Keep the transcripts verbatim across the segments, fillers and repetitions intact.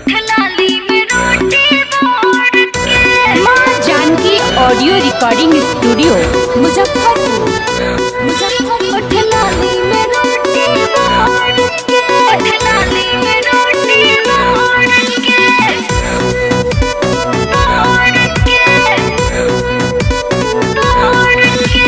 माँ Janki audio recording studio Muzaffarpur Muzaffarpur ठलाली में रोटी मोड़ के ठलाली में रोटी मोड़ के मोड़ के मोड़ के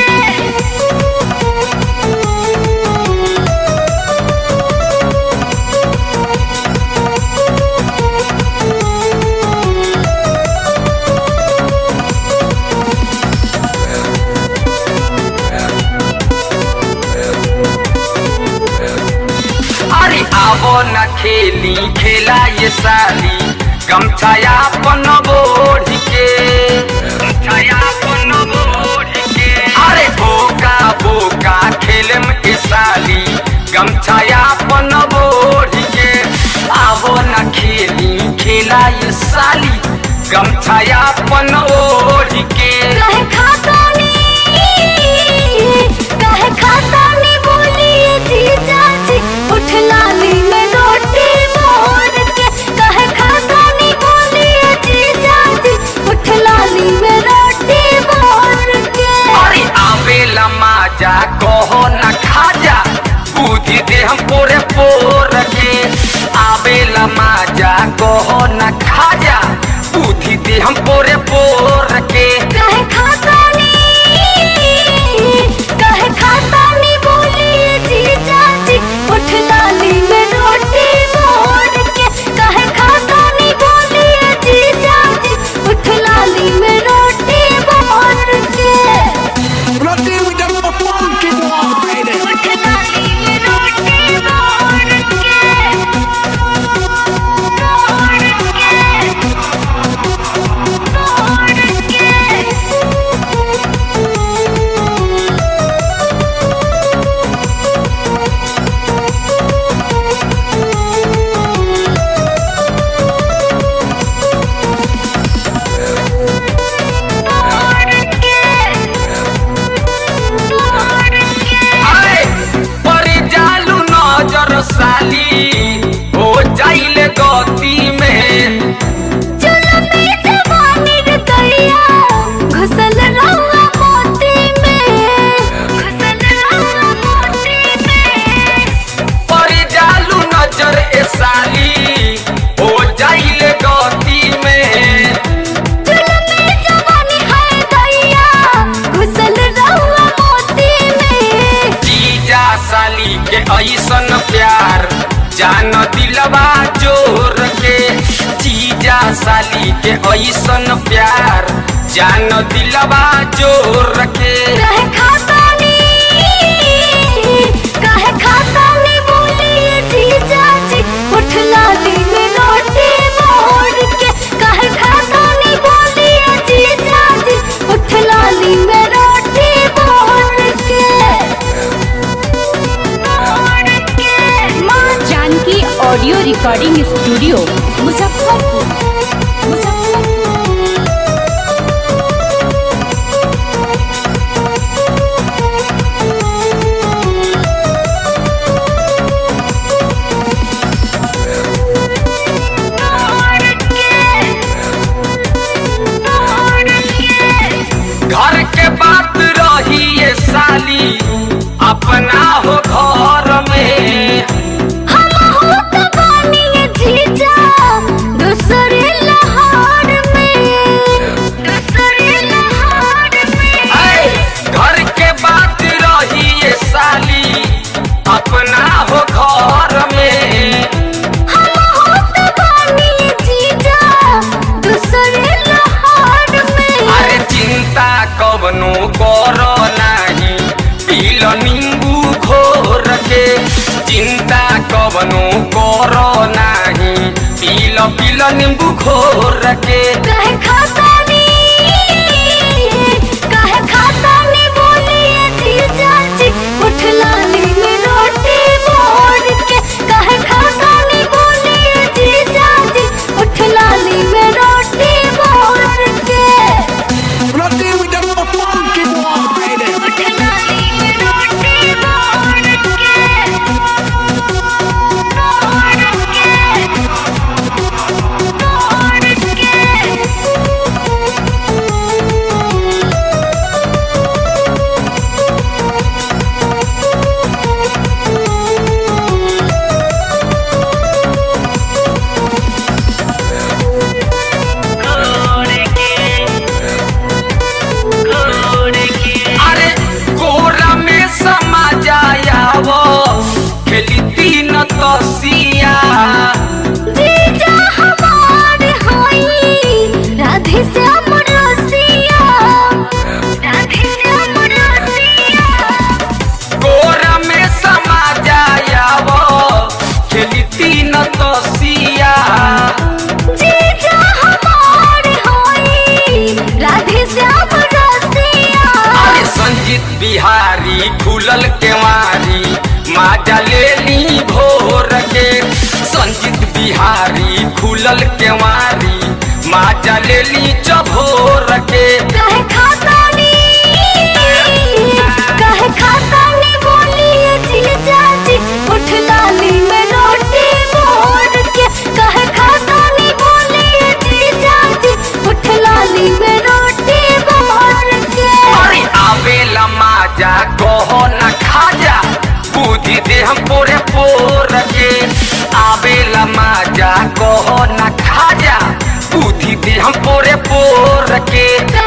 आवो न खेली खेला ये साली गमछाया पन बोढ़ के गमछाया पन बोढ़ के अरे बोका बोका खेलम के साली गमछाया पन बोढ़ के आवो न खेली खेला ये साली गमछाया पन ओढ़ के कहे खाता नहीं कहे खाता नहीं बोलिए जीजा जी उठ लाली में रोटी मोड़ के कहे खाता नहीं बोलिए जीजा जी उठ लाली में रोटी मोड़ के अरे आवेला माजा कहो न खाजा बुद्धि दे हम पोरे पोर के आवेला माजा कहो न खाजा बुद्धि दे हम पोरे पोर के कहे खाता नहीं कहे खाता नहीं बोलिए जीजा जी उठ लाली में रोटी मोड़ के कहे खाता नहीं बोलिए जीजा जी उठ लाली में रोटी मोड़ के Bloody with them a funky boy, baby. उठ लाली में रोटी मोड़ के मोड़ के मोड़ के अरे पर जालू नजर साली हो जाइले गति में चुलमी जवानी रे दैया घुसल रहुआ मोती में घुसल रहुआ मोती में पर जालू नजर ए साली हो जाइले गति में चुलमी जवानी है दैया घुसल रहुआ मोती में जीजा साली के ऐसन प्यार जान दिलवा जोर के जीजा साली के ऐसन प्यार जान दिलवा जोर के कहे खाता नहीं कहे खाता नहीं बोलिए जीजा जी उठ लाली में रोटी मोड़ के कहे खाता नहीं बोलिए जीजा जी उठ लाली में रोटी मोड़ के मोड़ के माँ Janki audio recording studio Muzaffarpur Muzaffarpur मोड़ के मोड़ के घर के बात रही ये साली अपना हो घर में हम हो तो बानी जीजा दूसरे लहार में दूसरे लहार में ऐ, घर के बात रही ये साली अपना हो घर में हम हो तो बानी जीजा दूसरे लहार में अरे चिंता कवनो करो नाही पील नींबू घोर के चिंता कवनो करो नाही पील पील नींबू घोर के कहे खाता नहीं कहे खाता नहीं बोलिए जीजा जी उठ लाली में रोटी मोड़ के कहे खाता नहीं बोलिए जीजा जी उठ लाली में रोटी मोड़ के Bloody with them a funky boy, baby. उठ लाली में रोटी मोड़ के मोड़ के तीन तसिया जीजा हमार होई राधे श्याम रसिया। अरे संजीत बिहारी खुलल केवारी माजा लेली भोर के। संजीत बिहारी खुलल केवारी माजा लेली चभोर के। कहे खाता नी कहे खाता नी बोलिए जीजा जी उठ लाली में रोटी मोड़ के। कहे खाता नी बोलिए जीजा जी उठ लाली में रोटी मोड़ के। अरे आवेला माजा कहो न खाजा बुद्धि दे हम पोरे पोर के। आवेला माजा कहो न खाजा बुद्धि दे हम पोरे पोर के।